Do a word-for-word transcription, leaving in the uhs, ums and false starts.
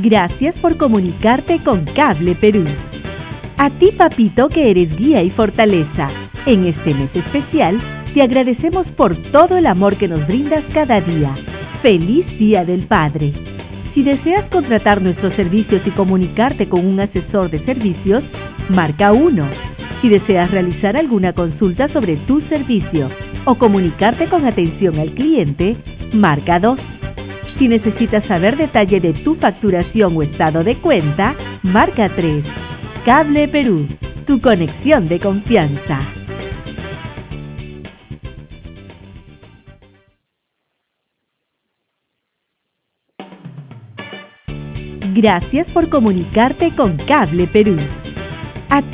Gracias por comunicarte con Cable Perú. A ti, papito, que eres guía y fortaleza. En este mes especial, te agradecemos por todo el amor que nos brindas cada día. ¡Feliz Día del Padre! Si deseas contratar nuestros servicios y comunicarte con un asesor de servicios, marca uno. Si deseas realizar alguna consulta sobre tu servicio o comunicarte con atención al cliente, marca dos. Si necesitas saber detalle de tu facturación o estado de cuenta, marca tres. Cable Perú, tu conexión de confianza. Gracias por comunicarte con Cable Perú.